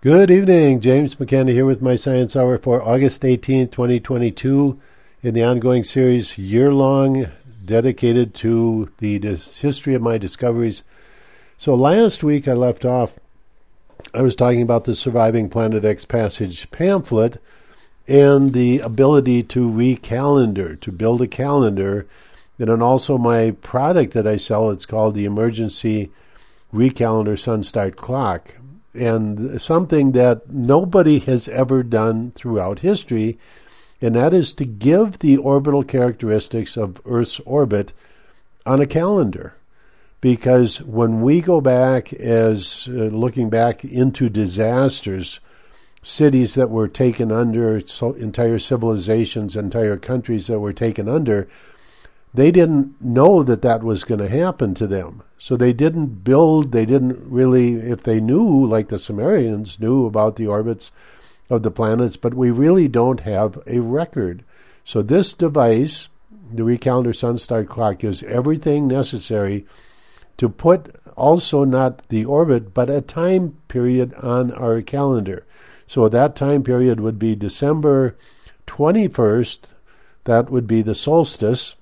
Good evening. James McKenna here with my Science Hour for August 18th, 2022, in the ongoing series, year-long, dedicated to the history of my discoveries. So last week I left off, I was talking about the Surviving Planet X Passage pamphlet and the ability to recalendar, to build a calendar, and then also my product that I sell. It's called the Emergency Recalendar Sun Start Clock. And something that nobody has ever done throughout history, and that is to give the orbital characteristics of Earth's orbit on a calendar. Because when we go back as looking back into disasters, cities that were taken under, entire civilizations, entire countries that were taken under, they didn't know that that was going to happen to them. So they didn't build, they didn't really, if they knew, like the Sumerians knew about the orbits of the planets, but we really don't have a record. So this device, the Recalendar Sun Start Clock, gives everything necessary to put also not the orbit, but a time period on our calendar. So that time period would be December 21st, that would be the solstice,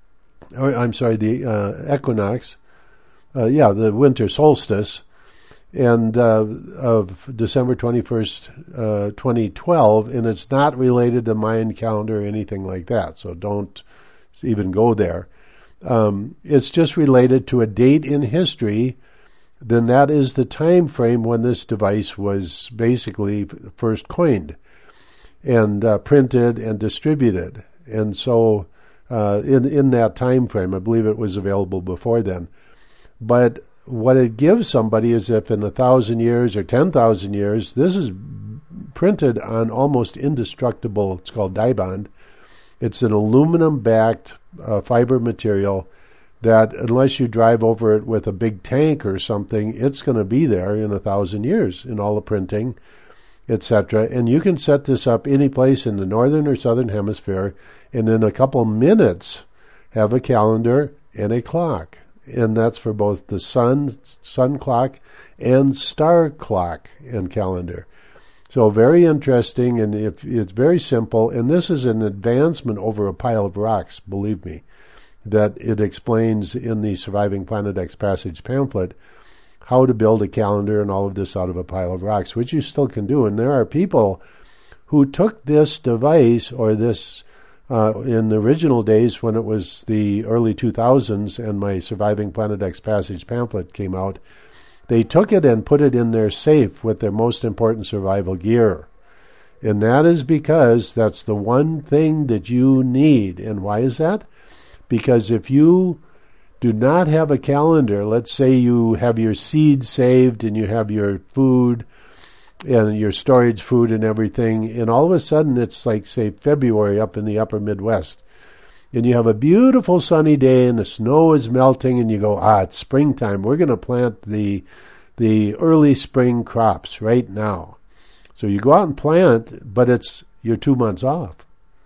the equinox, the winter solstice, and of December 21st, 2012, and it's not related to Mayan calendar or anything like that, so don't even go there. It's just related to a date in history, then that is the time frame when this device was basically first coined and printed and distributed. And so in that time frame, I believe it was available before then. But what it gives somebody is if in 1,000 years or 10,000 years, this is printed on almost indestructible, it's called Dibond. It's an aluminum-backed fiber material that unless you drive over it with a big tank or something, it's going to be there in 1,000 years in all the printing, etc. And you can set this up any place in the northern or southern hemisphere, and in a couple minutes have a calendar and a clock. And that's for both the sun clock, and star clock and calendar. So very interesting, and it's very simple. And this is an advancement over a pile of rocks, believe me, that it explains in the Surviving Planet X Passage pamphlet how to build a calendar and all of this out of a pile of rocks, which you still can do. And there are people who took this device or this in the original days when it was the early 2000s and my Surviving Planet X Passage pamphlet came out, they took it and put it in their safe with their most important survival gear. And that is because that's the one thing that you need. And why is that? Because if you do not have a calendar, let's say you have your seed saved and you have your food and your storage food and everything, and all of a sudden it's like, say, February up in the upper Midwest, and you have a beautiful sunny day and the snow is melting and you go, it's springtime, we're going to plant the early spring crops right now. So you go out and plant, but you're 2 months off.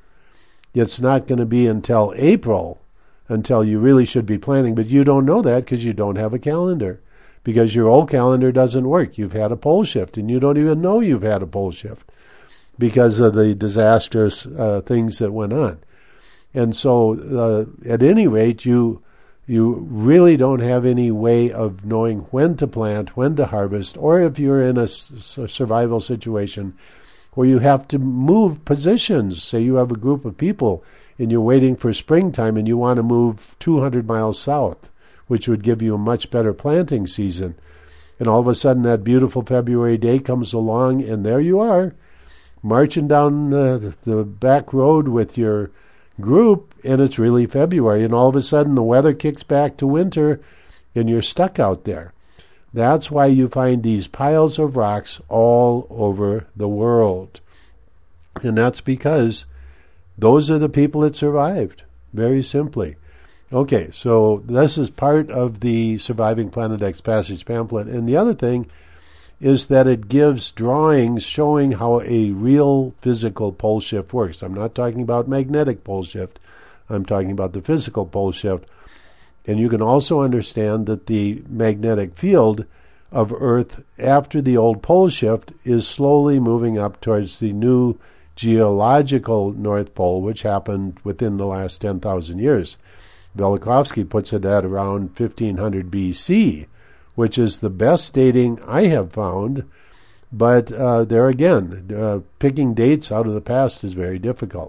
It's not going to be until April until you really should be planting, but you don't know that because you don't have a calendar. Because your old calendar doesn't work. You've had a pole shift, and you don't even know you've had a pole shift because of the disastrous things that went on. And so, at any rate, you really don't have any way of knowing when to plant, when to harvest, or if you're in a survival situation where you have to move positions. Say you have a group of people, and you're waiting for springtime, and you want to move 200 miles south, which would give you a much better planting season. And all of a sudden that beautiful February day comes along, and there you are, marching down the back road with your group, and it's really February. And all of a sudden the weather kicks back to winter, and you're stuck out there. That's why you find these piles of rocks all over the world. And that's because those are the people that survived, very simply. Okay, so this is part of the Surviving Planet X Passage pamphlet. And the other thing is that it gives drawings showing how a real physical pole shift works. I'm not talking about magnetic pole shift. I'm talking about the physical pole shift. And you can also understand that the magnetic field of Earth after the old pole shift is slowly moving up towards the new geological North Pole, which happened within the last 10,000 years. Velikovsky puts it at around 1500 BC, which is the best dating I have found. But there again, picking dates out of the past is very difficult.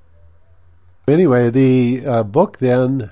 Anyway, the book then,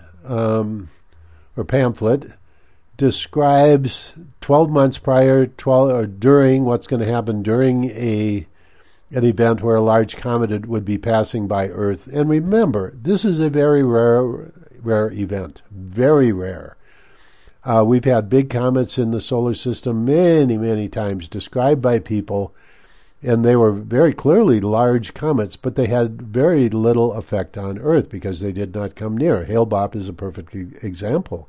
or pamphlet, describes 12 months prior, or during what's going to happen during an event where a large comet would be passing by Earth. And remember, this is a very rare event, very rare. We've had big comets in the solar system many, many times described by people, and they were very clearly large comets, but they had very little effect on Earth because they did not come near. Hale-Bopp is a perfect example.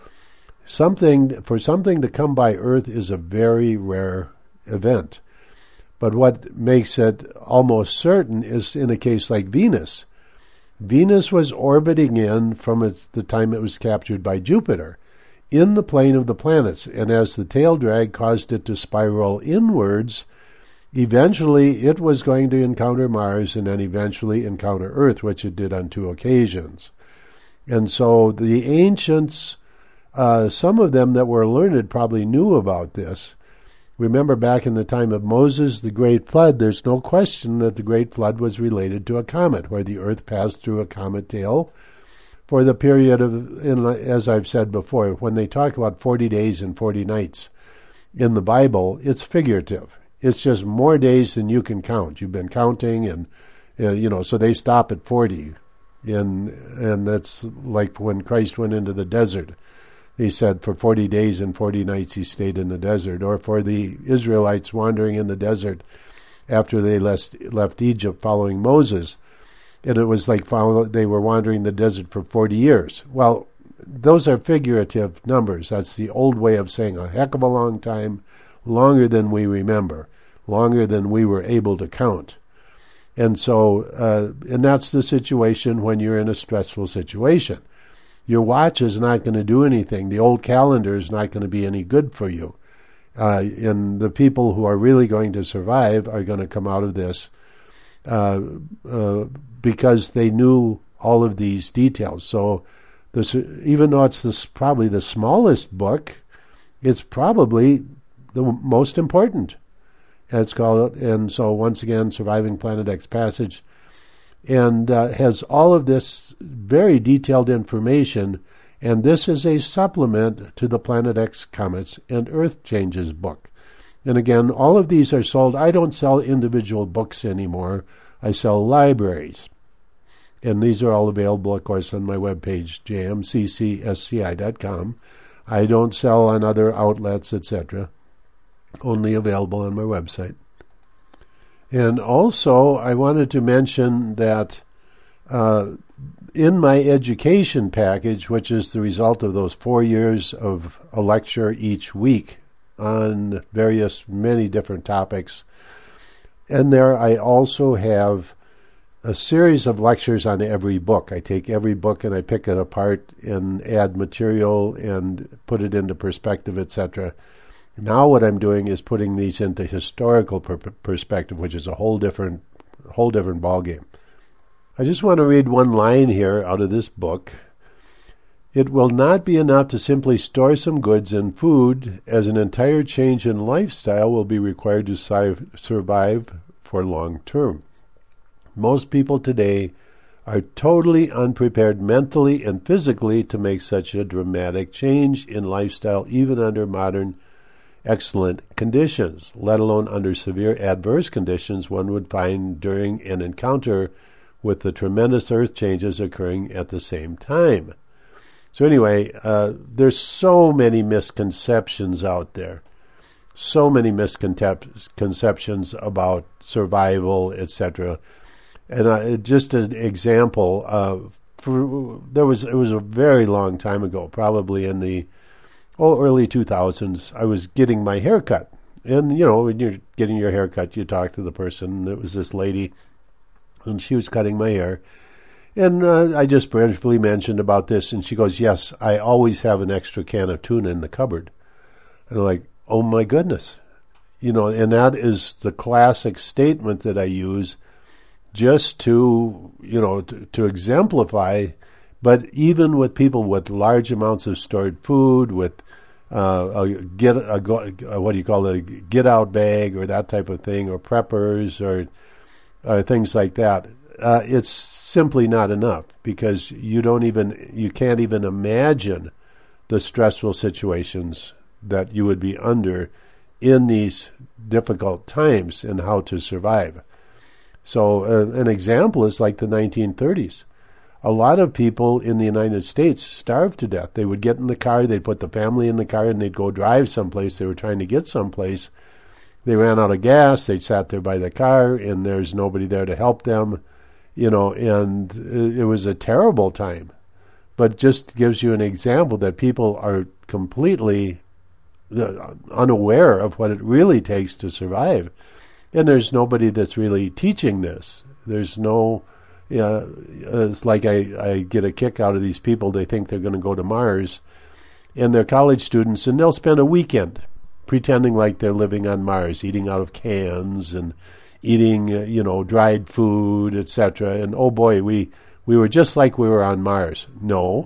For something to come by Earth is a very rare event. But what makes it almost certain is in a case like Venus. Venus was orbiting in from the time it was captured by Jupiter in the plane of the planets, and as the tail drag caused it to spiral inwards, eventually it was going to encounter Mars and then eventually encounter Earth, which it did on 2 occasions. And so the ancients, some of them that were learned probably knew about this. Remember back in the time of Moses, the Great Flood, there's no question that the Great Flood was related to a comet, where the Earth passed through a comet tail for the period of, as I've said before, when they talk about 40 days and 40 nights in the Bible, it's figurative. It's just more days than you can count. You've been counting, and so they stop at 40, and that's like when Christ went into the desert. He said for 40 days and 40 nights he stayed in the desert. Or for the Israelites wandering in the desert after they left Egypt following Moses, and it was like they were wandering the desert for 40 years. Well, those are figurative numbers. That's the old way of saying a heck of a long time, longer than we remember, longer than we were able to count. And so, and that's the situation when you're in a stressful situation. Your watch is not going to do anything. The old calendar is not going to be any good for you. And the people who are really going to survive are going to come out of this because they knew all of these details. So even though it's probably the smallest book, it's probably the most important. And so once again, Surviving Planet X Passage, and has all of this very detailed information, and this is a supplement to the Planet X Comets and Earth Changes book. And again, all of these are sold. I don't sell individual books anymore. I sell libraries. And these are all available, of course, on my webpage, jmccsci.com. I don't sell on other outlets, etc. Only available on my website. And also, I wanted to mention that in my education package, which is the result of those 4 years of a lecture each week on many different topics, and there I also have a series of lectures on every book. I take every book and I pick it apart and add material and put it into perspective, etc. Now what I'm doing is putting these into historical perspective, which is a whole different ballgame. I just want to read one line here out of this book. It will not be enough to simply store some goods and food, as an entire change in lifestyle will be required to survive for long term. Most people today are totally unprepared mentally and physically to make such a dramatic change in lifestyle, even under modern excellent conditions, let alone under severe adverse conditions one would find during an encounter with the tremendous earth changes occurring at the same time. So anyway, there's so many misconceptions out there, so many misconceptions about survival, etc. And just an example, it was a very long time ago, probably in the early 2000s, I was getting my hair cut. And, when you're getting your hair cut, you talk to the person. It was this lady, and she was cutting my hair. And I just briefly mentioned about this, and she goes, yes, I always have an extra can of tuna in the cupboard. And I'm like, oh my goodness. And that is the classic statement that I use just to, to exemplify. But even with people with large amounts of stored food, with what do you call it, a get out bag or that type of thing, or preppers or things like that, it's simply not enough, because you can't even imagine the stressful situations that you would be under in these difficult times and how to survive. So an example is like the 1930s. A lot of people in the United States starved to death. They would get in the car, they'd put the family in the car, and they'd go drive someplace. They were trying to get someplace. They ran out of gas. They sat there by the car, and there's nobody there to help them, and it was a terrible time. But just gives you an example that people are completely unaware of what it really takes to survive. And there's nobody that's really teaching this. There's no, it's like I get a kick out of these people. They think they're going to go to Mars, and they're college students, and they'll spend a weekend pretending like they're living on Mars, eating out of cans and eating, dried food, etc. And oh boy, we were just like we were on Mars. No,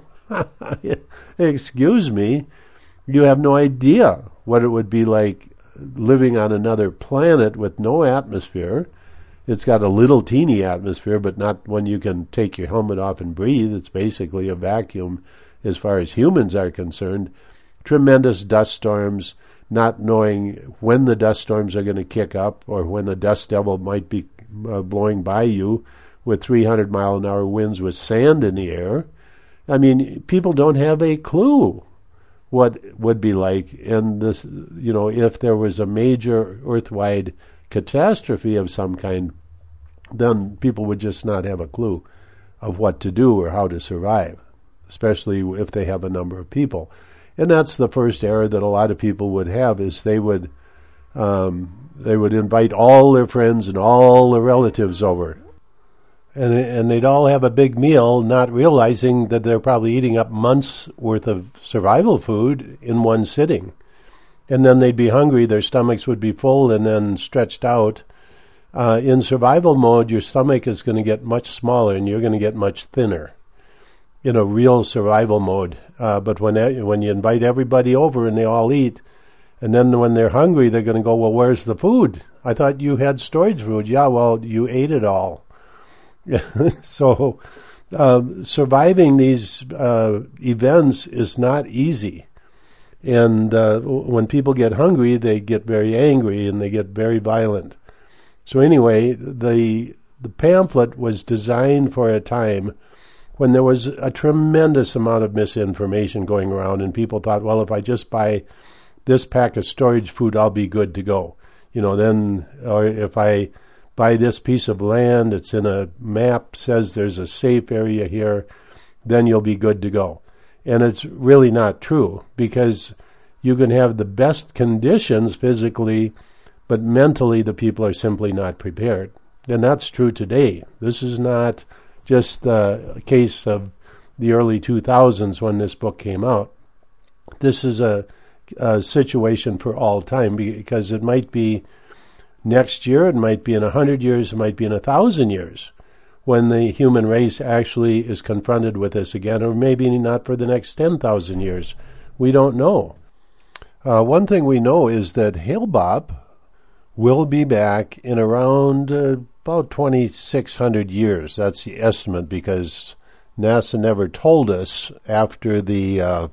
excuse me. You have no idea what it would be like living on another planet with no atmosphere. It's got a little teeny atmosphere, but not one you can take your helmet off and breathe. It's basically a vacuum as far as humans are concerned. Tremendous dust storms, not knowing when the dust storms are going to kick up or when the dust devil might be blowing by you with 300-mile-an-hour winds with sand in the air. I mean, people don't have a clue what would be like in this, if there was a major earth-wide catastrophe of some kind, then people would just not have a clue of what to do or how to survive, especially if they have a number of people. And that's the first error that a lot of people would have, is they would invite all their friends and all their relatives over. And they'd all have a big meal, not realizing that they're probably eating up months' worth of survival food in one sitting. And then they'd be hungry, their stomachs would be full and then stretched out. In survival mode, your stomach is going to get much smaller and you're going to get much thinner in a real survival mode. But when you invite everybody over and they all eat, and then when they're hungry, they're going to go, well, where's the food? I thought you had storage food. Yeah, well, you ate it all. So surviving these events is not easy. And when people get hungry, they get very angry and they get very violent. So anyway, the pamphlet was designed for a time when there was a tremendous amount of misinformation going around, and people thought, well, if I just buy this pack of storage food, I'll be good to go. Then, or if I buy this piece of land, it's in a map, says there's a safe area here, then you'll be good to go. And it's really not true, because you can have the best conditions physically, but mentally the people are simply not prepared. And that's true today. This is not just the case of the early 2000s when this book came out. This is a situation for all time, because it might be next year, it might be in 100 years, it might be in 1,000 years when the human race actually is confronted with this again, or maybe not for the next 10,000 years. We don't know. One thing we know is that Hale-Bopp will be back in around about 2,600 years. That's the estimate, because NASA never told us after the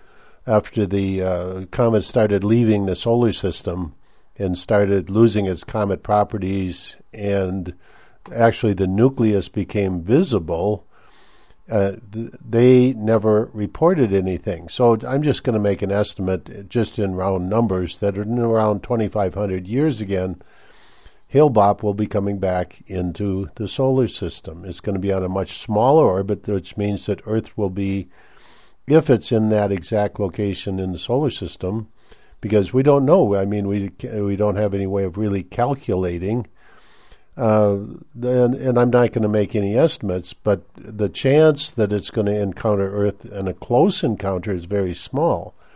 comet started leaving the solar system and started losing its comet properties, and actually the nucleus became visible. They never reported anything. So I'm just going to make an estimate, just in round numbers, that in around 2,500 years again, Hale-Bopp will be coming back into the solar system. It's going to be on a much smaller orbit, which means that Earth will be, if it's in that exact location in the solar system, because we don't know. I mean, we don't have any way of really calculating. And I'm not going to make any estimates, but the chance that it's going to encounter Earth in a close encounter is very small.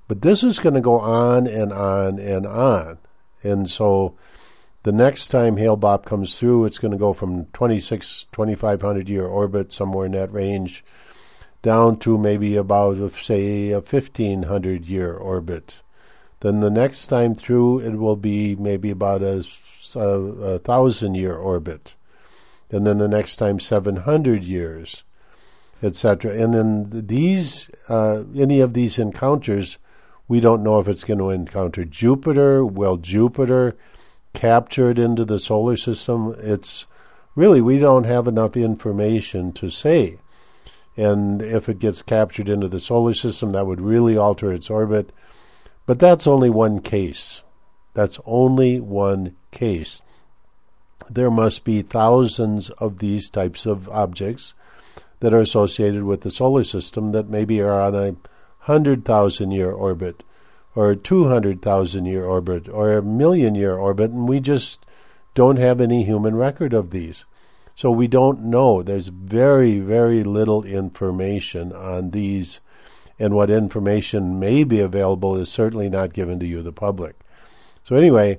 But this is going to go on and on and on. And so the next time Hale-Bopp comes through, it's going to go from 2,500 year orbit, somewhere in that range, down to maybe about, say, a 1,500 year orbit. Then the next time through, it will be maybe about a 1,000 year orbit. And then the next time, 700 years, etc. And then these, any of these encounters, we don't know if it's going to encounter Jupiter. Will Jupiter capture it into the solar system? It's really, we don't have enough information to say. And if it gets captured into the solar system, that would really alter its orbit. But that's only one case. That's only one case. There must be thousands of these types of objects that are associated with the solar system that maybe are on a 100,000 year orbit, or a 200,000 year orbit, or a 1,000,000 year orbit, and we just don't have any human record of these. So we don't know. There's very, very little information on these, and what information may be available is certainly not given to you, the public. So anyway,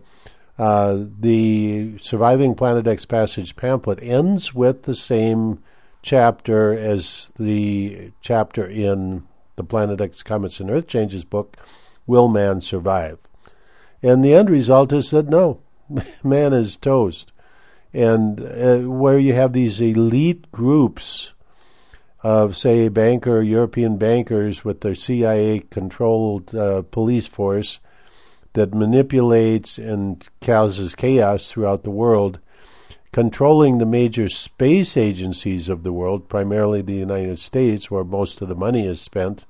the Surviving Planet X Passage pamphlet ends with the same chapter as the chapter in the Planet X Comets and Earth Changes book, Will Man Survive? And the end result is that no, man is toast. And where you have these elite groups of, say, European bankers with their CIA-controlled police force that manipulates and causes chaos throughout the world, controlling the major space agencies of the world, primarily the United States, where most of the money is spent.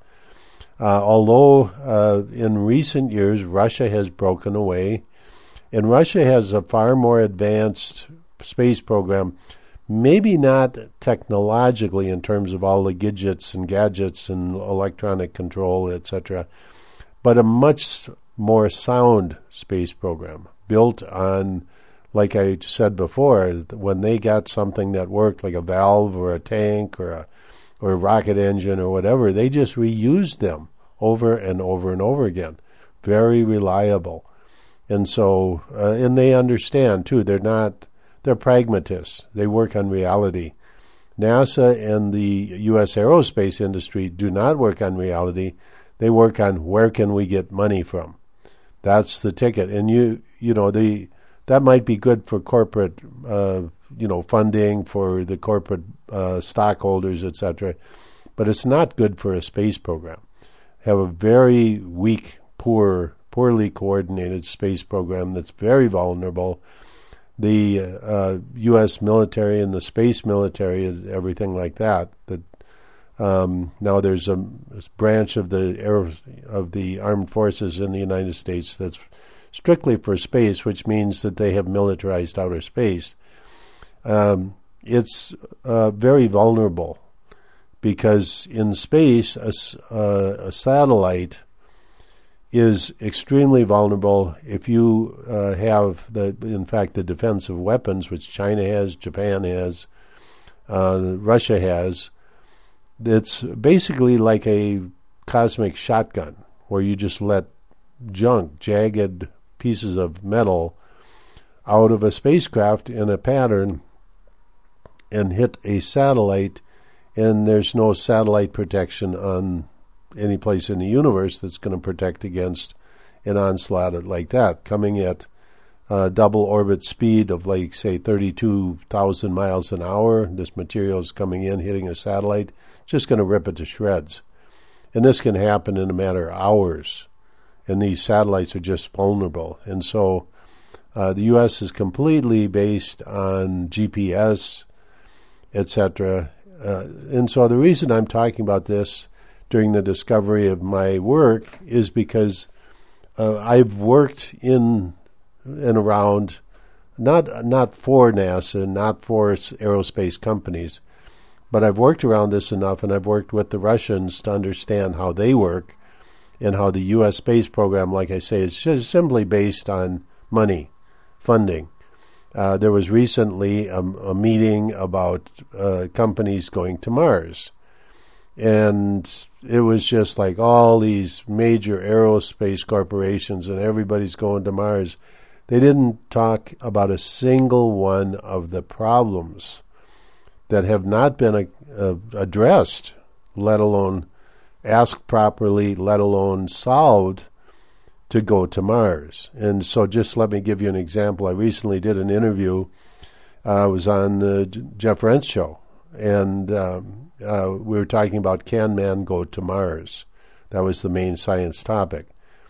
Although in recent years Russia has broken away, and Russia has a far more advanced space program, maybe not technologically in terms of all the gadgets and electronic control, etc., but a much more sound space program built on, like I said before, when they got something that worked, like a valve or a tank or a rocket engine or whatever, they just reused them over and over and over again. Very reliable. And so, and they understand too, they're pragmatists. They work on reality. NASA and the U.S. aerospace industry do not work on reality. They work on where can we get money from. That's the ticket. And that might be good for corporate, funding for the corporate stockholders, etc. But it's not good for a space program. Have a very weak, poorly coordinated space program that's very vulnerable. The U.S. military and the space military, everything like that. Now there's a branch of the armed forces in the United States that's strictly for space, which means that they have militarized outer space. It's very vulnerable because in space, a satellite is extremely vulnerable. If you have the defensive weapons, which China has, Japan has, Russia has, it's basically like a cosmic shotgun where you just let jagged pieces of metal out of a spacecraft in a pattern and hit a satellite, and there's no satellite protection on any place in the universe that's going to protect against an onslaught like that, coming at double orbit speed of, like, say, 32,000 miles an hour. This material is coming in, hitting a satellite, just going to rip it to shreds. And this can happen in a matter of hours. And these satellites are just vulnerable. And so the U.S. is completely based on GPS, etc. And so the reason I'm talking about this during the discovery of my work is because I've worked in and around, not for NASA, not for aerospace companies, but I've worked around this enough, and I've worked with the Russians to understand how they work and how the U.S. space program, like I say, is just simply based on money, funding. There was recently a meeting about companies going to Mars. And it was just like all these major aerospace corporations and everybody's going to Mars. They didn't talk about a single one of the problems that have not been addressed, let alone asked properly, let alone solved, to go to Mars. And so just let me give you an example. I recently did an interview. I was on the Jeff Rense show, and we were talking about, can man go to Mars? That was the main science topic.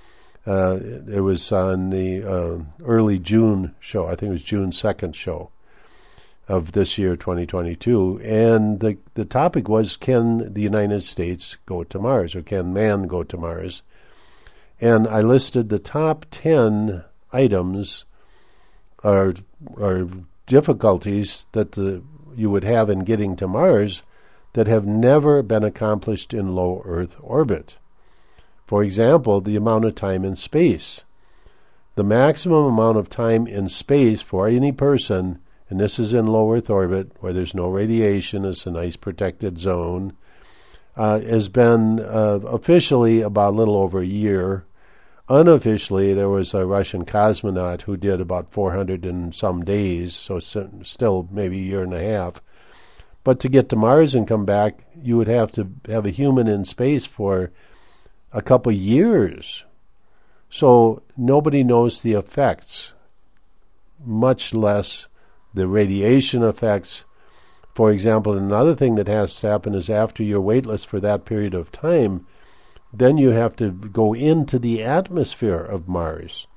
It was on the early June show. I think it was June 2nd show of this year, 2022. And the topic was, can the United States go to Mars, or can man go to Mars? And I listed the top 10 items or difficulties that you would have in getting to Mars that have never been accomplished in low Earth orbit. For example, the amount of time in space. The maximum amount of time in space for any person, and this is in low Earth orbit where there's no radiation, it's a nice protected zone, has been officially about a little over a year. Unofficially, there was a Russian cosmonaut who did about 400 and some days, so still maybe a year and a half. But to get to Mars and come back, you would have to have a human in space for a couple years. So nobody knows the effects, much less the radiation effects. For example, another thing that has to happen is after you're weightless for that period of time, then you have to go into the atmosphere of Mars.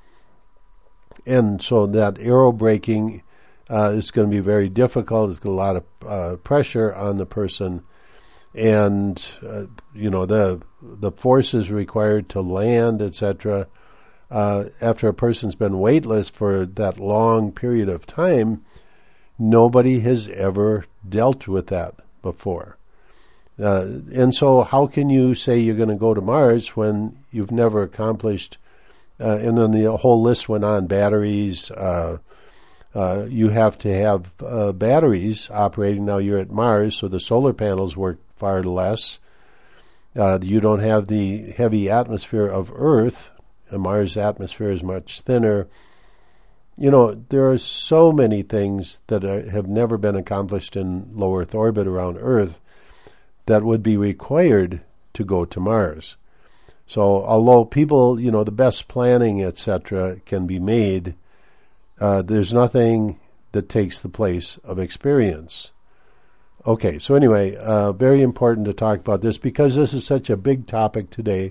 And so that aerobraking is going to be very difficult. There's a lot of pressure on the person. And, the forces required to land, etc., after a person's been weightless for that long period of time, nobody has ever dealt with that before. And so how can you say you're going to go to Mars when you've never accomplished, and then the whole list went on, batteries, you have to have batteries operating. Now you're at Mars, so the solar panels work far less. You don't have the heavy atmosphere of Earth. Mars' atmosphere is much thinner. There are so many things that have never been accomplished in low Earth orbit around Earth that would be required to go to Mars. So although people, the best planning, etc., can be made, there's nothing that takes the place of experience. Okay, so anyway, very important to talk about this because this is such a big topic today.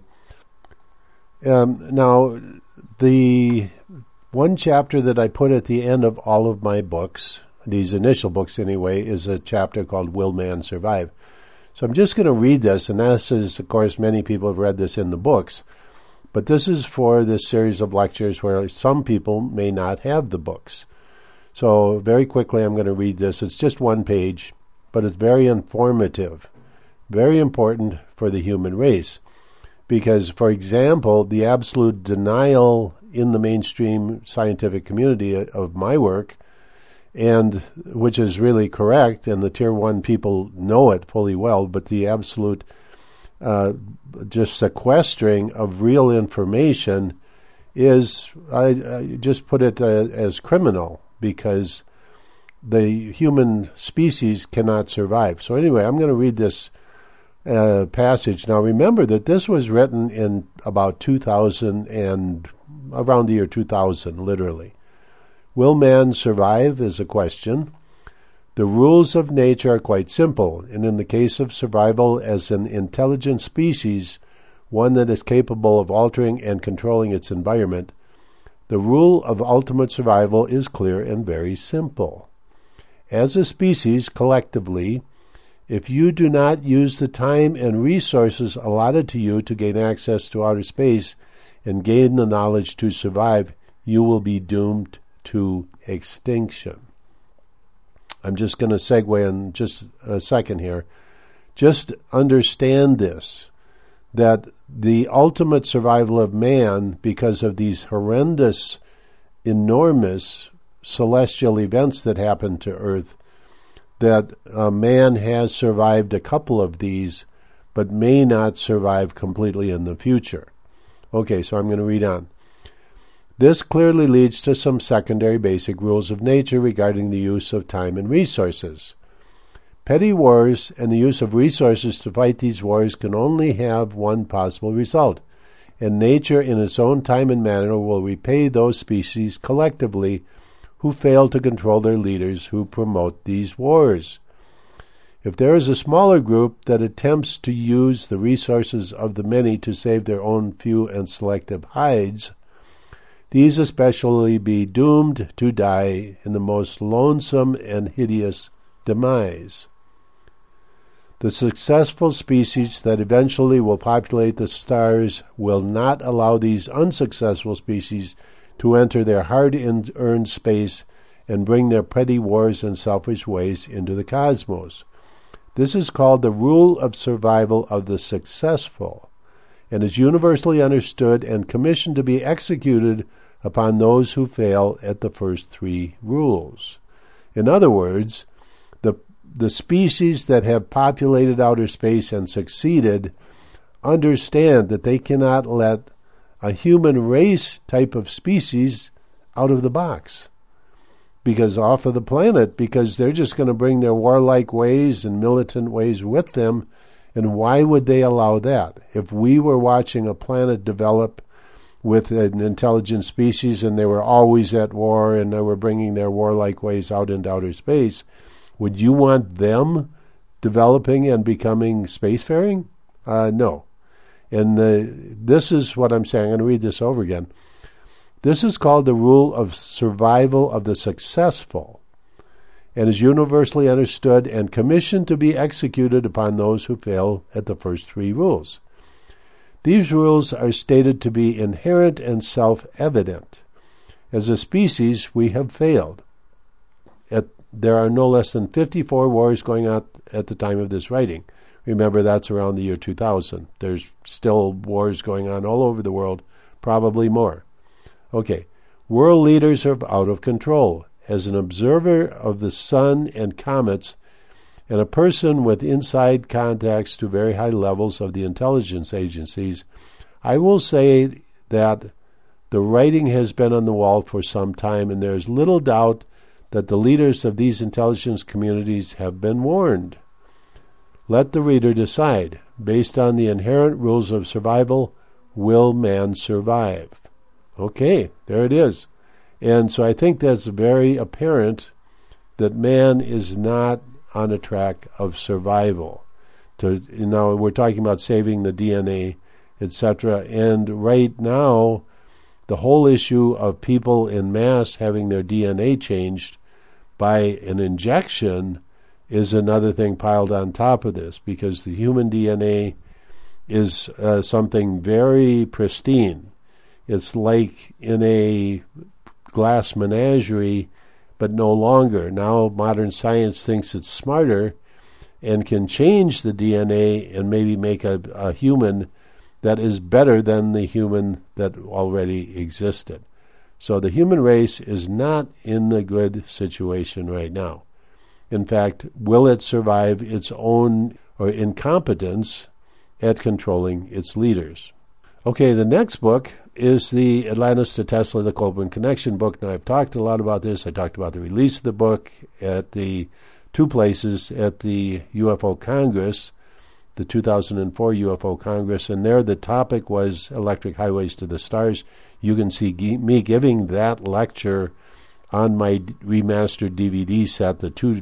Now, the one chapter that I put at the end of all of my books, these initial books anyway, is a chapter called Will Man Survive? So I'm just going to read this, and this is, of course, many people have read this in the books, but this is for this series of lectures where some people may not have the books. So very quickly I'm going to read this. It's just one page, but it's very informative, very important for the human race. Because, for example, the absolute denial in the mainstream scientific community of my work, and which is really correct, and the Tier 1 people know it fully well, but the absolute just sequestering of real information is, I just put it as criminal, because the human species cannot survive. So anyway, I'm going to read this passage. Now remember that this was written in about 2000 and around the year 2000, literally. Will man survive is a question. The rules of nature are quite simple, and in the case of survival as an intelligent species, one that is capable of altering and controlling its environment, the rule of ultimate survival is clear and very simple. As a species, collectively, if you do not use the time and resources allotted to you to gain access to outer space and gain the knowledge to survive, you will be doomed to extinction. I'm just going to segue in just a second here. Just understand this, that the ultimate survival of man, because of these horrendous, enormous celestial events that happen to Earth, that man has survived a couple of these, but may not survive completely in the future. Okay, so I'm going to read on. This clearly leads to some secondary basic rules of nature regarding the use of time and resources. Petty wars and the use of resources to fight these wars can only have one possible result, and nature in its own time and manner will repay those species collectively who fail to control their leaders who promote these wars. If there is a smaller group that attempts to use the resources of the many to save their own few and selective hides, these especially be doomed to die in the most lonesome and hideous demise. The successful species that eventually will populate the stars will not allow these unsuccessful species to enter their hard-earned space and bring their petty wars and selfish ways into the cosmos. This is called the rule of survival of the successful, and is universally understood and commissioned to be executed upon those who fail at the first three rules. In other words, the species that have populated outer space and succeeded understand that they cannot let a human race type of species out of the box, because off of the planet, because they're just going to bring their warlike ways and militant ways with them. And why would they allow that? If we were watching a planet develop with an intelligent species and they were always at war and they were bringing their warlike ways out into outer space, would you want them developing and becoming spacefaring? No. And this is what I'm saying. I'm going to read this over again. This is called the rule of survival of the successful, and is universally understood and commissioned to be executed upon those who fail at the first three rules. These rules are stated to be inherent and self-evident. As a species, we have failed. There are no less than 54 wars going on at the time of this writing. Remember, that's around the year 2000. There's still wars going on all over the world, probably more. Okay, world leaders are out of control. As an observer of the sun and comets, and a person with inside contacts to very high levels of the intelligence agencies, I will say that the writing has been on the wall for some time, and there is little doubt that the leaders of these intelligence communities have been warned. Let the reader decide. Based on the inherent rules of survival, will man survive? Okay, there it is. And so I think that's very apparent that man is not on a track of survival. We're talking about saving the DNA, etc. And right now, the whole issue of people in mass having their DNA changed by an injection is another thing piled on top of this, because the human DNA is something very pristine. It's like in a glass menagerie, but no longer. Now modern science thinks it's smarter and can change the DNA and maybe make a human that is better than the human that already existed. So the human race is not in a good situation right now. In fact, will it survive its own or incompetence at controlling its leaders? Okay, the next book is the Atlantis to Tesla, the Colburn Connection book. Now, I've talked a lot about this. I talked about the release of the book at the two places at the UFO Congress, the 2004 UFO Congress, and there the topic was Electric Highways to the Stars. You can see me giving that lecture on my remastered DVD set, the two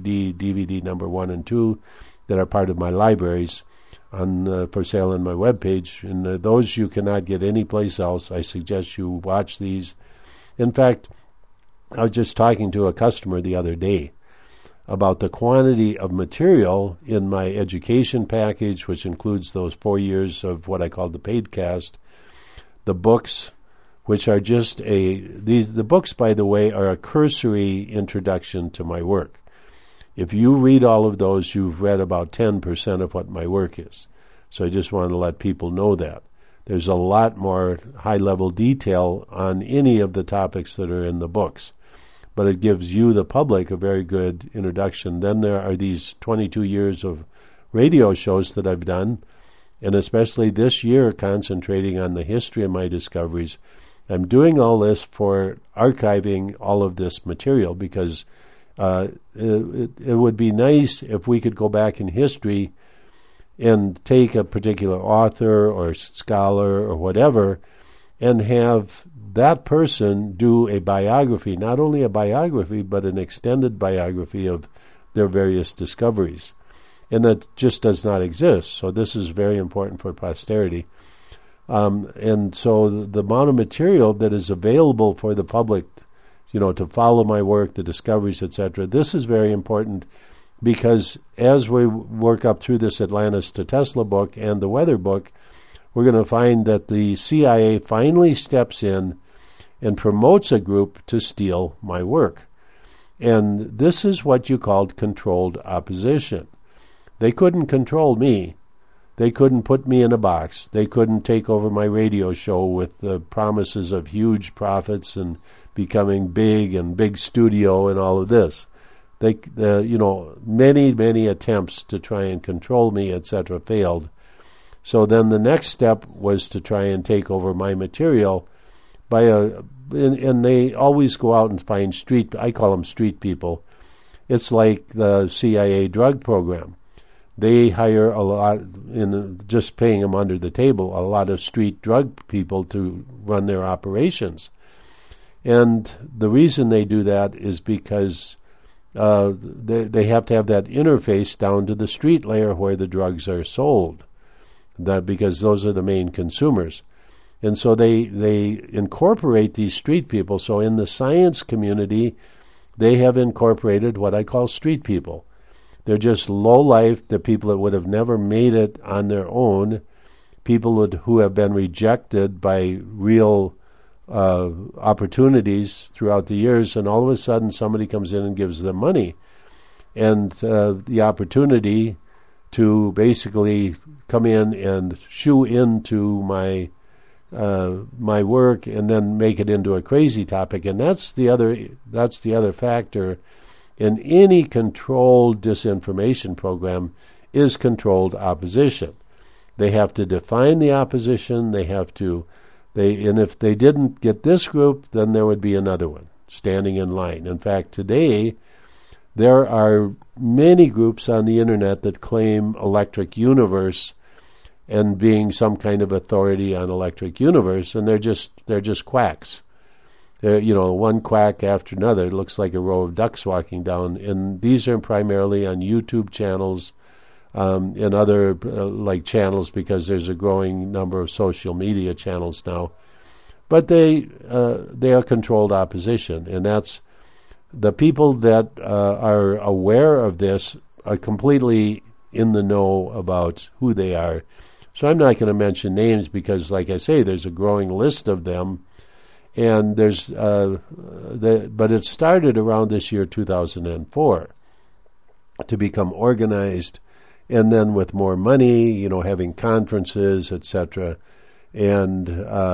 DVD number 1 and 2, that are part of my libraries for sale on my webpage. And those you cannot get anyplace else. I suggest you watch these. In fact, I was just talking to a customer the other day about the quantity of material in my education package, which includes those 4 years of what I call the paid cast, the books, which are just the books, by the way, are a cursory introduction to my work. If you read all of those, you've read about 10% of what my work is. So I just want to let people know that. There's a lot more high-level detail on any of the topics that are in the books. But it gives you, the public, a very good introduction. Then there are these 22 years of radio shows that I've done, and especially this year concentrating on the history of my discoveries. I'm doing all this for archiving all of this material because it would be nice if we could go back in history and take a particular author or scholar or whatever and have that person do a biography, not only a biography, but an extended biography of their various discoveries. And that just does not exist. So this is very important for posterity. And so the amount of material that is available for the public, to follow my work, the discoveries, etc., this is very important because as we work up through this Atlantis to Tesla book and the weather book, we're going to find that the CIA finally steps in and promotes a group to steal my work. And this is what you called controlled opposition. They couldn't control me. They couldn't put me in a box. They couldn't take over my radio show with the promises of huge profits and becoming big and big studio and all of this. Many attempts to try and control me, etc., failed. So then the next step was to try and take over my material and they always go out and find I call them street people. It's like the CIA drug program. They hire a lot, just paying them under the table, a lot of street drug people to run their operations. And the reason they do that is because they have to have that interface down to the street layer where the drugs are sold, because those are the main consumers. And so they incorporate these street people. So in the science community, they have incorporated what I call street people. They're just low-life, the people that would have never made it on their own, people who have been rejected by real opportunities throughout the years, and all of a sudden somebody comes in and gives them money. And the opportunity to basically come in and shoe into my work and then make it into a crazy topic. And that's the other factor in any controlled disinformation program is controlled opposition. They have to define the opposition. And if they didn't get this group, then there would be another one standing in line. In fact, today there are many groups on the internet that claim Electric Universe and being some kind of authority on Electric Universe, and they're just quacks. One quack after another. It looks like a row of ducks walking down. And these are primarily on YouTube channels and other channels, because there's a growing number of social media channels now. But they are controlled opposition, and that's the people that are aware of this are completely in the know about who they are. So I'm not going to mention names because, like I say, there's a growing list of them. And but it started around this year, 2004, to become organized, and then with more money, having conferences, etc., and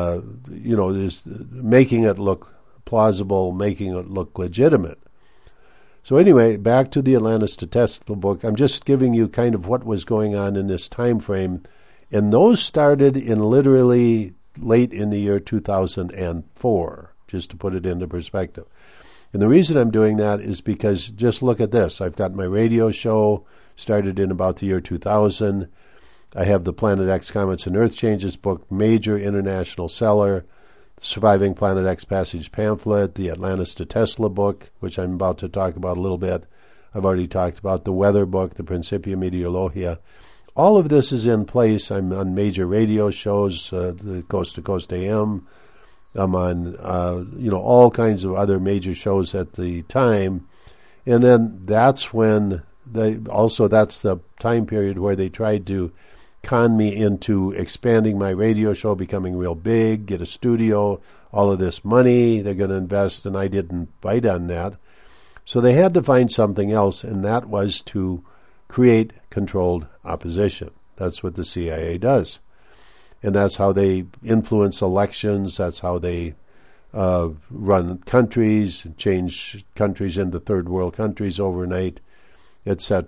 making it look plausible, making it look legitimate. So anyway, back to the Atlantis to Tesla book. I'm just giving you kind of what was going on in this time frame, and those started in literally late in the year 2004, just to put it into perspective. And the reason I'm doing that is because just look at this. I've got my radio show started in about the year 2000. I have the Planet X Comets and Earth Changes book, major international seller, Surviving Planet X Passage pamphlet, the Atlantis to Tesla book, which I'm about to talk about a little bit. I've already talked about the weather book, the Principia Meteorologia. All of this is in place. I'm on major radio shows, the Coast to Coast AM. I'm on, all kinds of other major shows at the time. And then that's when that's the time period where they tried to con me into expanding my radio show, becoming real big, get a studio, all of this money they're going to invest, and I didn't bite on that. So they had to find something else, and that was to create controlled opposition. That's what the CIA does. And that's how they influence elections. That's how they run countries, change countries into third world countries overnight, etc.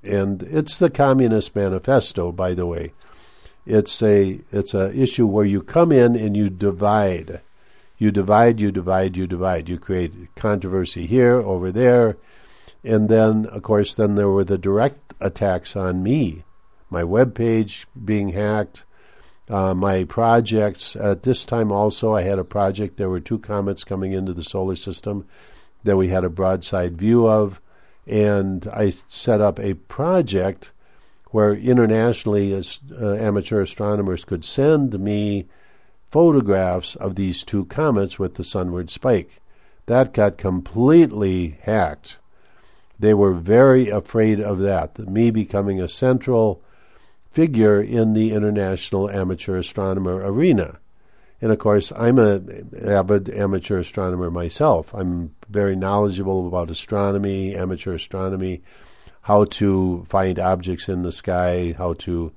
And it's the Communist Manifesto, by the way. It's a issue where you come in and you divide. You divide. You create controversy here, over there. And then, of course, there were the direct attacks on me. My webpage being hacked, my projects. At this time also, I had a project. There were 2 comets coming into the solar system that we had a broadside view of. And I set up a project where internationally amateur astronomers could send me photographs of these 2 comets with the sunward spike. That got completely hacked. They were very afraid of that, me becoming a central figure in the international amateur astronomer arena. And of course, I'm an avid amateur astronomer myself. I'm very knowledgeable about astronomy, amateur astronomy, how to find objects in the sky, how to,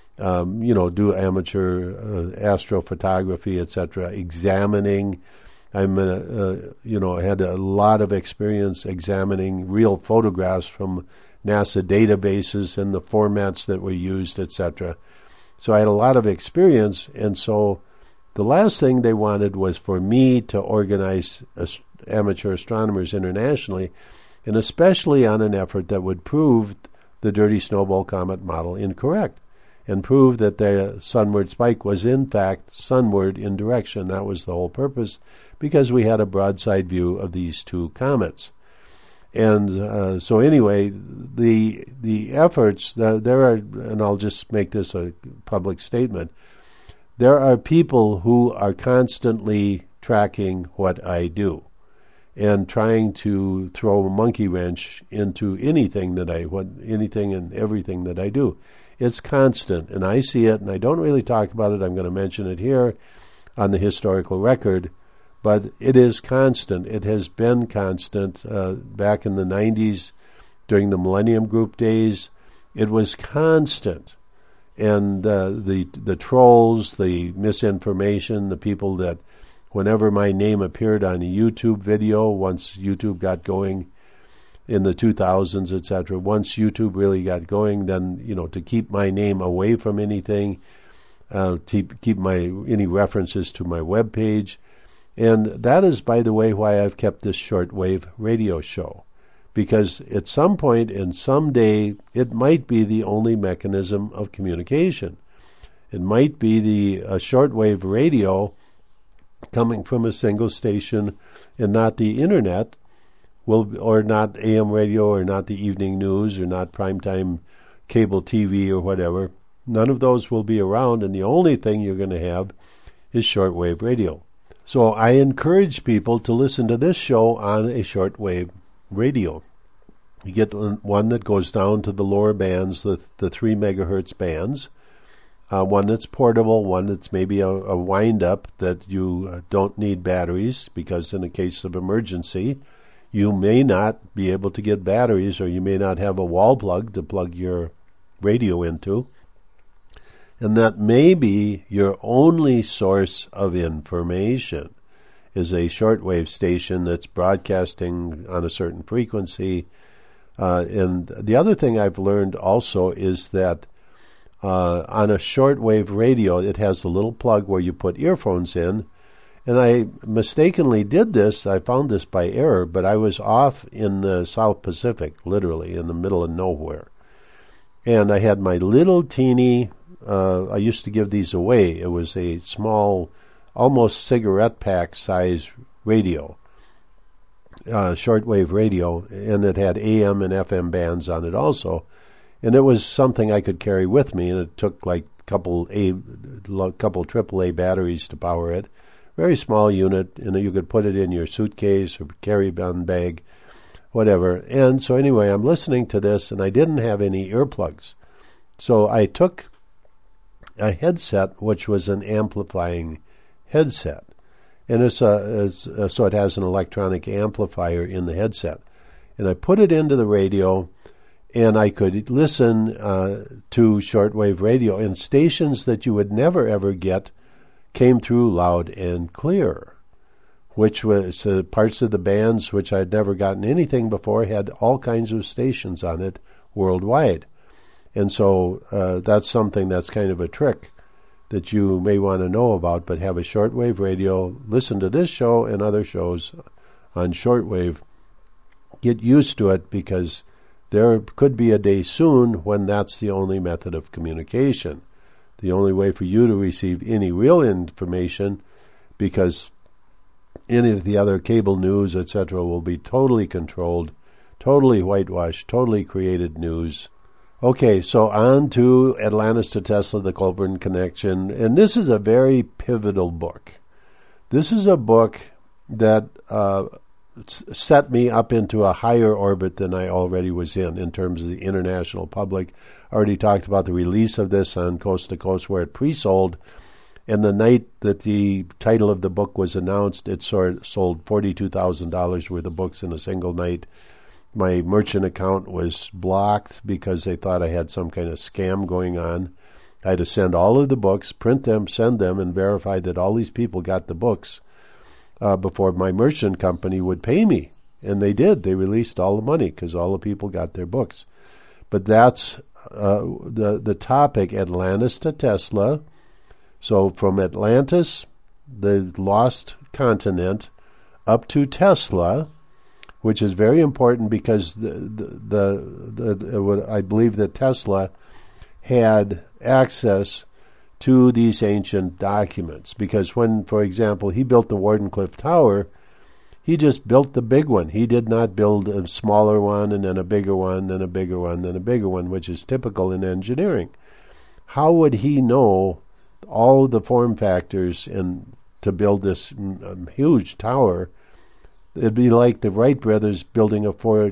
do amateur astrophotography, etc., examining. I had a lot of experience examining real photographs from NASA databases and the formats that were used, etc. So I had a lot of experience, and so the last thing they wanted was for me to organize amateur astronomers internationally, and especially on an effort that would prove the dirty snowball comet model incorrect and prove that the sunward spike was in fact sunward in direction. That was the whole purpose, because we had a broadside view of these 2 comets. And so anyway, the efforts, there are, and I'll just make this a public statement, there are people who are constantly tracking what I do and trying to throw a monkey wrench into anything and everything that I do. It's constant, and I see it, and I don't really talk about it. I'm going to mention it here on the historical record, but it is constant. It has been constant back in the 90s during the Millennium Group days. It was constant. And the trolls, the misinformation, the people that whenever my name appeared on a YouTube video, once YouTube got going in the 2000s, etc., once YouTube really got going, then, to keep my name away from anything, keep any references to my webpage. And that is, by the way, why I've kept this shortwave radio show. Because at some point and someday, it might be the only mechanism of communication. It might be the shortwave radio coming from a single station and not the internet, or not AM radio, or not the evening news, or not primetime cable TV or whatever. None of those will be around, and the only thing you're going to have is shortwave radio. So I encourage people to listen to this show on a shortwave radio. You get one that goes down to the lower bands, the 3 megahertz bands, one that's portable, one that's maybe a wind-up that you don't need batteries, because in a case of emergency, you may not be able to get batteries, or you may not have a wall plug to plug your radio into. And that may be your only source of information, is a shortwave station that's broadcasting on a certain frequency. And the other thing I've learned also is that on a shortwave radio, it has a little plug where you put earphones in. And I mistakenly did this. I found this by error, but I was off in the South Pacific, literally in the middle of nowhere. And I had my little teeny, I used to give these away. It was a small, almost cigarette pack size radio, shortwave radio, and it had AM and FM bands on it also. And it was something I could carry with me, and it took like a couple AAA batteries to power it. Very small unit, and you could put it in your suitcase or carry-on bag, whatever. And so anyway, I'm listening to this, and I didn't have any earplugs. So I took a headset, which was an amplifying headset. And so it has an electronic amplifier in the headset. And I put it into the radio, and I could listen to shortwave radio. And stations that you would never, ever get came through loud and clear, which was parts of the bands which I'd never gotten anything before, had all kinds of stations on it worldwide. And so that's something that's kind of a trick that you may want to know about, but have a shortwave radio, listen to this show and other shows on shortwave. Get used to it, because there could be a day soon when that's the only method of communication. The only way for you to receive any real information, because any of the other cable news, etc., will be totally controlled, totally whitewashed, totally created news. Okay, so on to Atlantis to Tesla, the Colburn Connection. And this is a very pivotal book. This is a book that set me up into a higher orbit than I already was in terms of the international public. I already talked about the release of this on Coast to Coast, where it pre-sold. And the night that the title of the book was announced, it sold $42,000 worth of books in a single night. My merchant account was blocked because they thought I had some kind of scam going on. I had to send all of the books, print them, send them, and verify that all these people got the books before my merchant company would pay me. And they did. They released all the money because all the people got their books. But that's the topic, Atlantis to Tesla. So from Atlantis, the lost continent, up to Tesla, which is very important because I believe that Tesla had access to these ancient documents. Because when, for example, he built the Wardenclyffe Tower, he just built the big one. He did not build a smaller one and then a bigger one, then a bigger one, then a bigger one, which is typical in engineering. How would he know all the form factors to build this huge tower? It'd be like the Wright brothers building a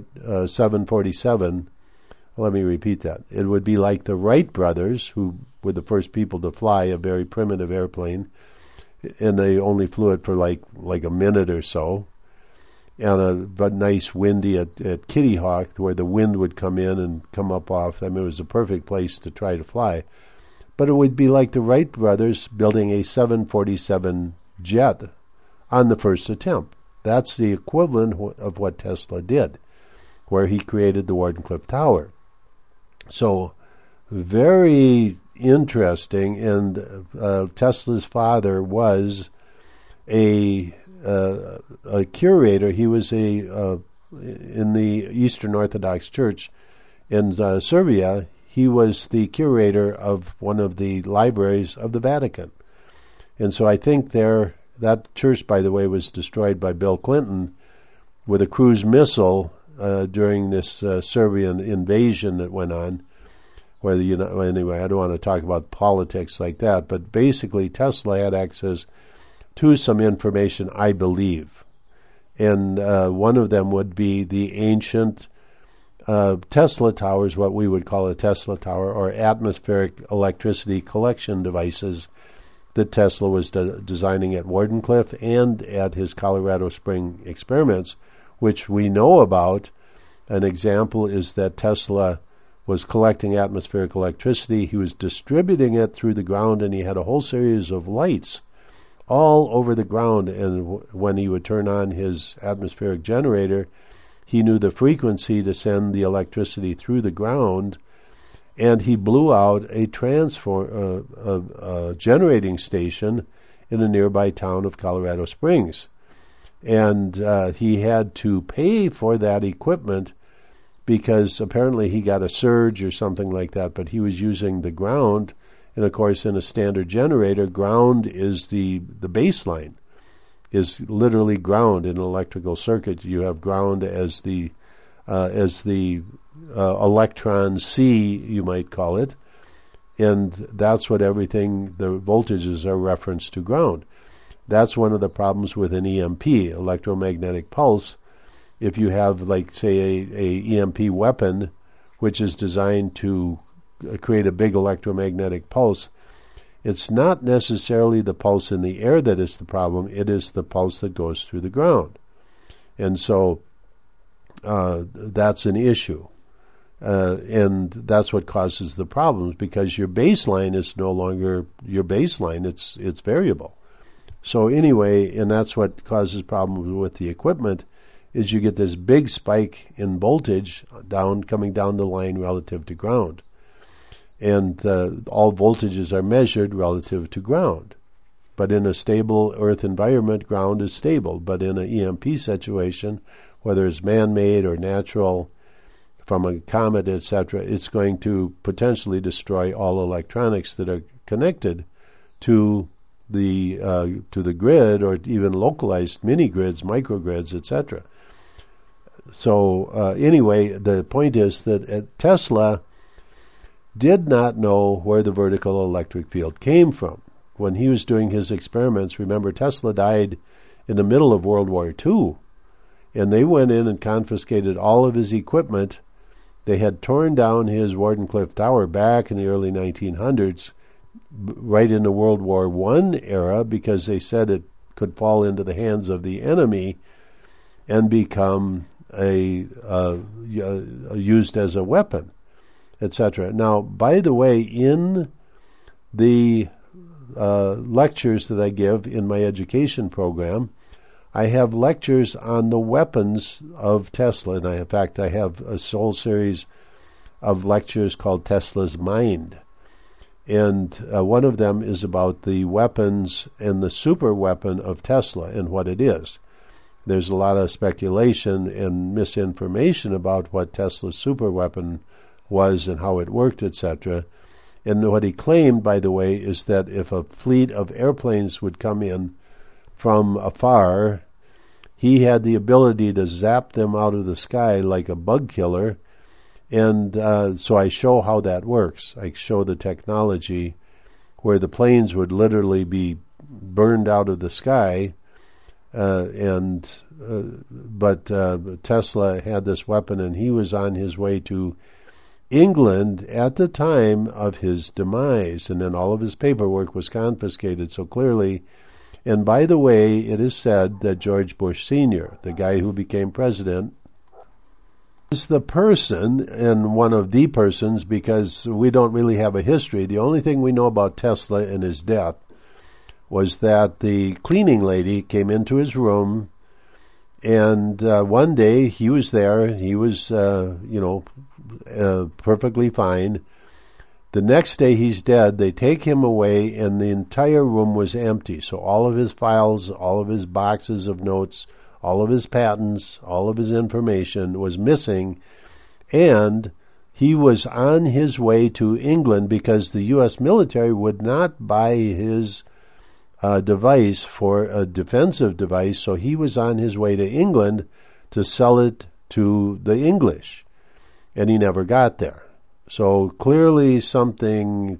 747. Let me repeat that. It would be like the Wright brothers, who were the first people to fly a very primitive airplane, and they only flew it for like a minute or so, but nice windy at Kitty Hawk, where the wind would come in and come up off. I mean, it was a perfect place to try to fly. But it would be like the Wright brothers building a 747 jet on the first attempt. That's the equivalent of what Tesla did, where he created the Wardenclyffe Tower. So, very interesting. And Tesla's father was a curator. He was in the Eastern Orthodox Church in Serbia. He was the curator of one of the libraries of the Vatican. And so I think that church, by the way, was destroyed by Bill Clinton with a cruise missile during this Serbian invasion that went on. Anyway, I don't want to talk about politics like that, but basically Tesla had access to some information, I believe. And one of them would be the ancient Tesla towers, what we would call a Tesla tower, or atmospheric electricity collection devices that Tesla was designing at Wardenclyffe and at his Colorado Spring experiments, which we know about. An example is that Tesla was collecting atmospheric electricity. He was distributing it through the ground, and he had a whole series of lights all over the ground. And when he would turn on his atmospheric generator, he knew the frequency to send the electricity through the ground, and he blew out a generating station in a nearby town of Colorado Springs. And he had to pay for that equipment because apparently he got a surge or something like that, but he was using the ground. And, of course, in a standard generator, ground is the baseline, is literally ground in an electrical circuit. You have ground as the electron C, you might call it, and that's what everything, the voltages are referenced to ground. That's one of the problems with an EMP, electromagnetic pulse. If you have, like, say, a EMP weapon, which is designed to create a big electromagnetic pulse, it's not necessarily the pulse in the air that is the problem, it is the pulse that goes through the ground. And so that's an issue. And that's what causes the problems, because your baseline is no longer your baseline, it's variable. So anyway, and that's what causes problems with the equipment, is you get this big spike in voltage coming down the line relative to ground. And all voltages are measured relative to ground. But in a stable Earth environment, ground is stable. But in an EMP situation, whether it's man-made or natural, from a comet, etc., it's going to potentially destroy all electronics that are connected to the grid, or even localized mini-grids, microgrids, etc. So anyway, the point is that Tesla did not know where the vertical electric field came from. When he was doing his experiments, remember, Tesla died in the middle of World War II, and they went in and confiscated all of his equipment. They had torn down his Wardenclyffe Tower back in the early 1900s, right in the World War I era, because they said it could fall into the hands of the enemy and become used as a weapon, etc. Now, by the way, in the lectures that I give in my education program, I have lectures on the weapons of Tesla, and in fact I have a whole series of lectures called Tesla's Mind. And one of them is about the weapons and the super weapon of Tesla and what it is. There's a lot of speculation and misinformation about what Tesla's super weapon was and how it worked, etc. And what he claimed, by the way, is that if a fleet of airplanes would come in from afar, he had the ability to zap them out of the sky like a bug killer. And so I show how that works. I show the technology where the planes would literally be burned out of the sky, but Tesla had this weapon, and he was on his way to England at the time of his demise, and then all of his paperwork was confiscated. So clearly, and by the way, it is said that George Bush Sr., the guy who became president, is the person, and one of the persons, because we don't really have a history. The only thing we know about Tesla and his death was that the cleaning lady came into his room, and one day he was there. He was, perfectly fine. The next day he's dead. They take him away, and the entire room was empty. So all of his files, all of his boxes of notes, all of his patents, all of his information was missing, and he was on his way to England because the U.S. military would not buy his device for a defensive device, so he was on his way to England to sell it to the English, and he never got there. So clearly something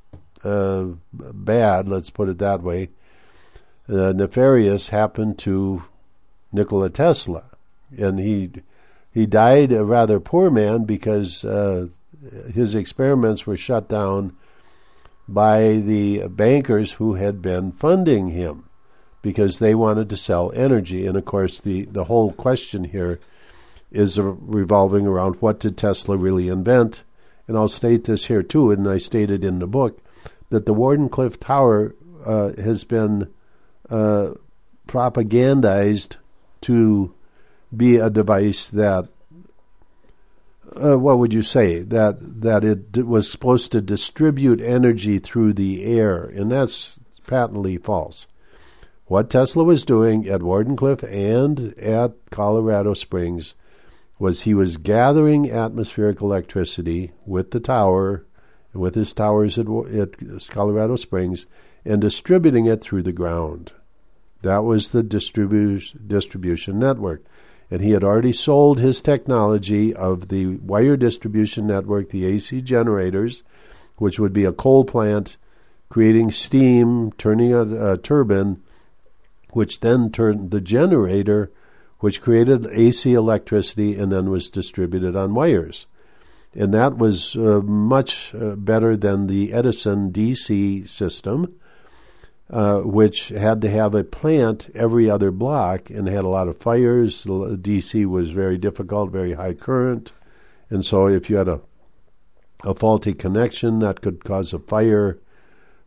bad, let's put it that way, nefarious happened to Nikola Tesla, and he died a rather poor man because his experiments were shut down by the bankers who had been funding him because they wanted to sell energy. And of course the whole question here is revolving around what did Tesla really invent. And I'll state this here too, and I stated in the book, that the Wardenclyffe Tower has been propagandized to be a device that, what would you say, that it was supposed to distribute energy through the air, and that's patently false. What Tesla was doing at Wardenclyffe and at Colorado Springs was he was gathering atmospheric electricity with the tower, and with his towers at Colorado Springs, and distributing it through the ground. That was the distribution network. And he had already sold his technology of the wire distribution network, the AC generators, which would be a coal plant creating steam, turning a turbine, which then turned the generator, which created AC electricity and then was distributed on wires. And that was much better than the Edison DC system, which had to have a plant every other block and had a lot of fires. DC was very difficult, very high current. And so if you had a faulty connection, that could cause a fire.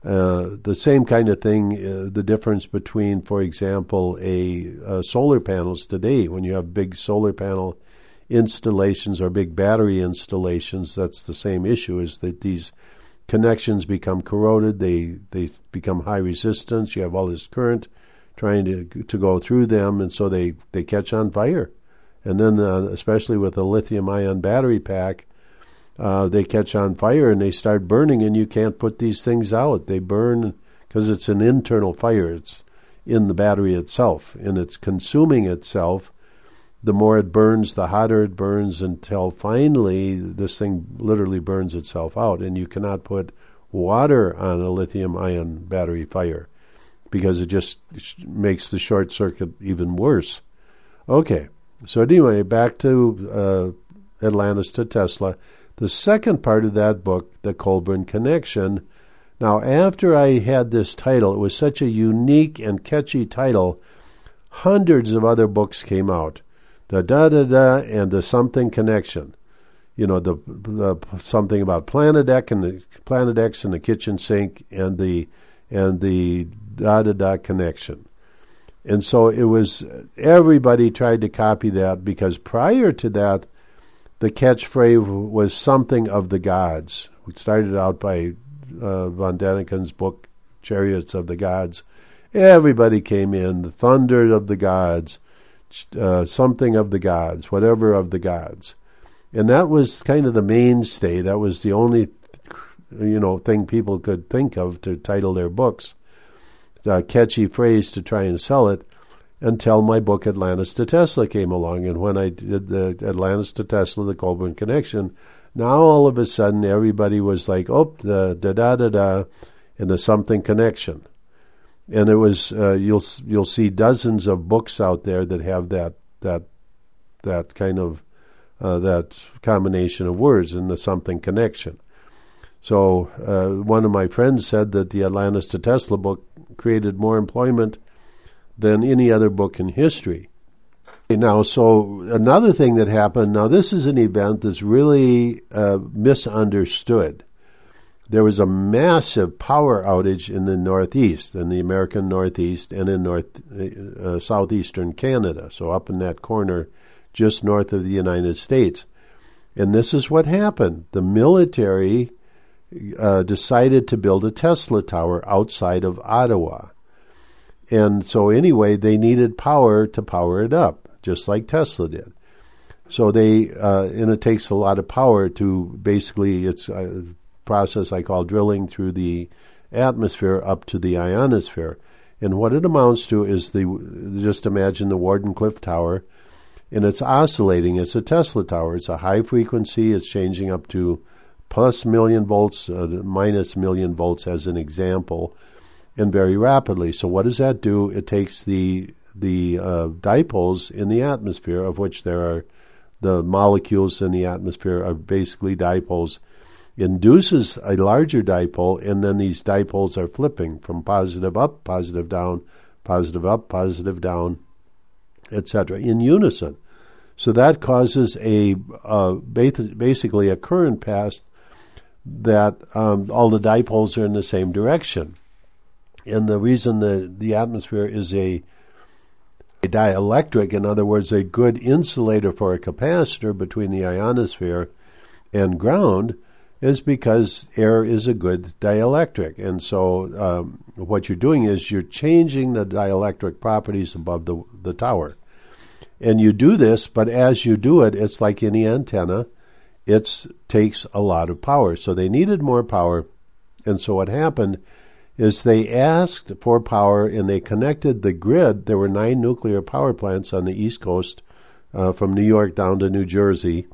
The same kind of thing, the difference between, for example, solar panels today. When you have big solar panel installations or big battery installations, that's the same issue, is that these connections become corroded, they become high resistance, you have all this current trying to go through them, and so they catch on fire. And then, especially with a lithium-ion battery pack, they catch on fire and they start burning, and you can't put these things out. They burn because it's an internal fire. It's in the battery itself, and it's consuming itself. The more it burns, the hotter it burns, until finally this thing literally burns itself out. And you cannot put water on a lithium-ion battery fire because it just makes the short circuit even worse. Okay, so anyway, back to Atlantis to Tesla. The second part of that book, The Colburn Connection. Now, after I had this title, it was such a unique and catchy title, hundreds of other books came out. The da-da-da and the something connection. You know, the something about Planet X and the kitchen sink and the da-da-da connection. And so it was, everybody tried to copy that, because prior to that, the catchphrase was something of the gods. We started out by von Daniken's book, Chariots of the Gods. Everybody came in, the thunder of the gods, something of the gods, whatever of the gods. And that was kind of the mainstay. That was the only, thing people could think of to title their books. A catchy phrase to try and sell it, until my book Atlantis to Tesla came along. And when I did the Atlantis to Tesla, the Colburn Connection, now all of a sudden everybody was like, oh, the da-da-da-da and the something connection. And it was, you'll see dozens of books out there that have that kind of, that combination of words in the something connection. So one of my friends said that the Atlantis to Tesla book created more employment than any other book in history. Now, so another thing that happened, now this is an event that's really misunderstood. There was a massive power outage in the Northeast, in the American Northeast, and in southeastern Canada, so up in that corner just north of the United States. And this is what happened. The military decided to build a Tesla tower outside of Ottawa. And so anyway, they needed power to power it up, just like Tesla did. So and it takes a lot of power to basically, it's a process I call drilling through the atmosphere up to the ionosphere. And what it amounts to is just imagine the Wardenclyffe Tower, and it's oscillating. It's a Tesla tower. It's a high frequency. It's changing up to plus million volts, minus million volts as an example, and very rapidly. So what does that do? It takes the dipoles in the atmosphere, of which there are the molecules in the atmosphere are basically dipoles, induces a larger dipole, and then these dipoles are flipping from positive up, positive down, positive up, positive down, etc., in unison. So that causes basically a current pass that all the dipoles are in the same direction. And the reason the atmosphere is a dielectric, in other words, a good insulator for a capacitor between the ionosphere and ground, is because air is a good dielectric. And so what you're doing is you're changing the dielectric properties above the tower. And you do this, but as you do it, it's like any antenna. It takes a lot of power. So they needed more power. And so what happened is they asked for power, and they connected the grid. There were 9 nuclear power plants on the East Coast, from New York down to New Jersey.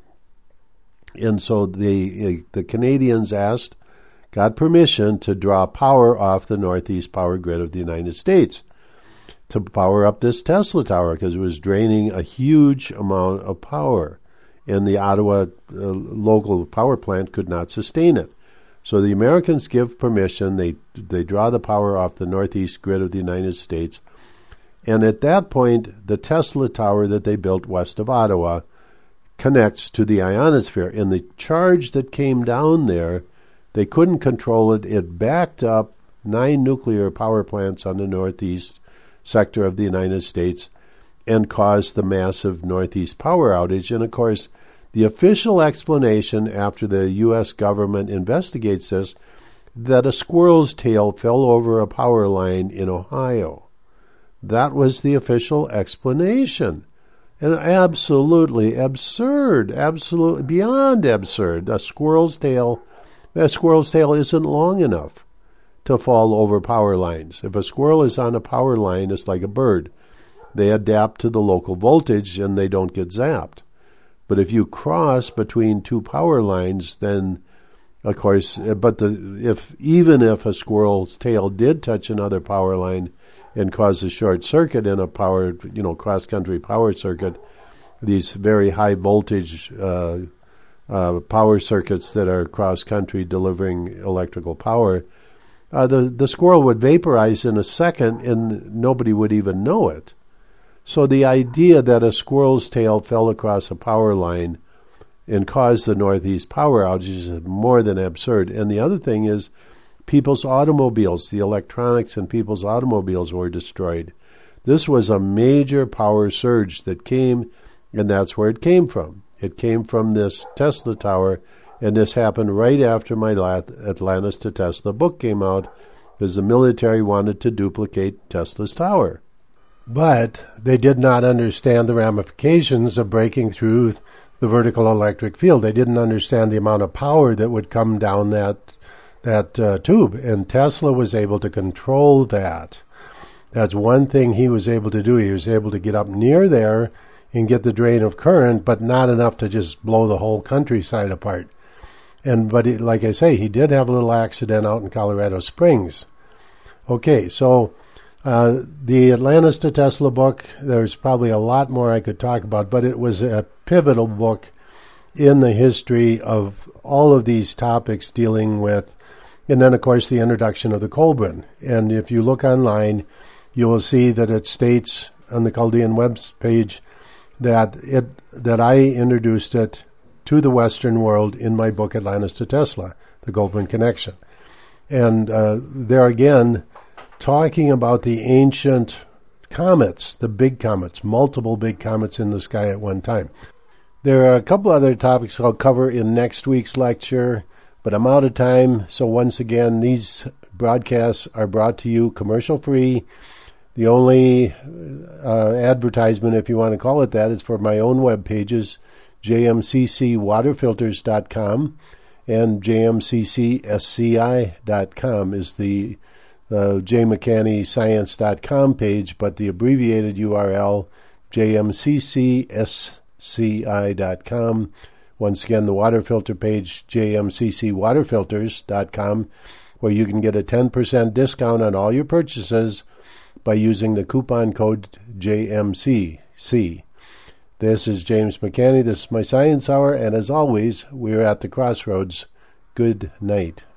And so the Canadians got permission to draw power off the Northeast power grid of the United States to power up this Tesla tower, because it was draining a huge amount of power, and the Ottawa local power plant could not sustain it. So the Americans give permission. They draw the power off the Northeast grid of the United States. And at that point, the Tesla tower that they built west of Ottawa connects to the ionosphere. And the charge that came down there, they couldn't control it. It backed up 9 nuclear power plants on the northeast sector of the United States and caused the massive Northeast power outage. And, of course, the official explanation after the U.S. government investigates this, that a squirrel's tail fell over a power line in Ohio. That was the official explanation. And absolutely absurd, absolutely beyond absurd. A squirrel's tail isn't long enough to fall over power lines. If a squirrel is on a power line, it's like a bird. They adapt to the local voltage and they don't get zapped. But if you cross between two power lines, then, of course, even if a squirrel's tail did touch another power line and cause a short circuit in a cross-country power circuit, these very high voltage power circuits that are cross-country delivering electrical power, the squirrel would vaporize in a second and nobody would even know it. So the idea that a squirrel's tail fell across a power line and caused the Northeast power outages is more than absurd. And the other thing is people's automobiles, the electronics in people's automobiles were destroyed. This was a major power surge that came, and that's where it came from. It came from this Tesla tower, and this happened right after my Atlantis to Tesla book came out, because the military wanted to duplicate Tesla's tower. But they did not understand the ramifications of breaking through the vertical electric field. They didn't understand the amount of power that would come down that tube, and Tesla was able to control that. That's one thing he was able to do. He was able to get up near there and get the drain of current, but not enough to just blow the whole countryside apart. But like I say, he did have a little accident out in Colorado Springs. Okay, so the Atlantis to Tesla book, there's probably a lot more I could talk about, but it was a pivotal book in the history of all of these topics dealing with, and then, of course, the introduction of the Kolbrin. And if you look online, you will see that it states on the Chaldean web page that I introduced it to the Western world in my book Atlantis to Tesla, The Kolbrin Connection. And there again, talking about the ancient comets, the big comets, multiple big comets in the sky at one time. There are a couple other topics I'll cover in next week's lecture, but I'm out of time. So once again, these broadcasts are brought to you commercial-free. The only advertisement, if you want to call it that, is for my own web pages, jmccwaterfilters.com, and jmccsci.com is the jmcannyscience.com page, but the abbreviated URL, jmccsci.com. Once again, the water filter page, jmccwaterfilters.com, where you can get a 10% discount on all your purchases by using the coupon code JMCC. This is James McCanny. This is my Science Hour, and as always, we're at the crossroads. Good night.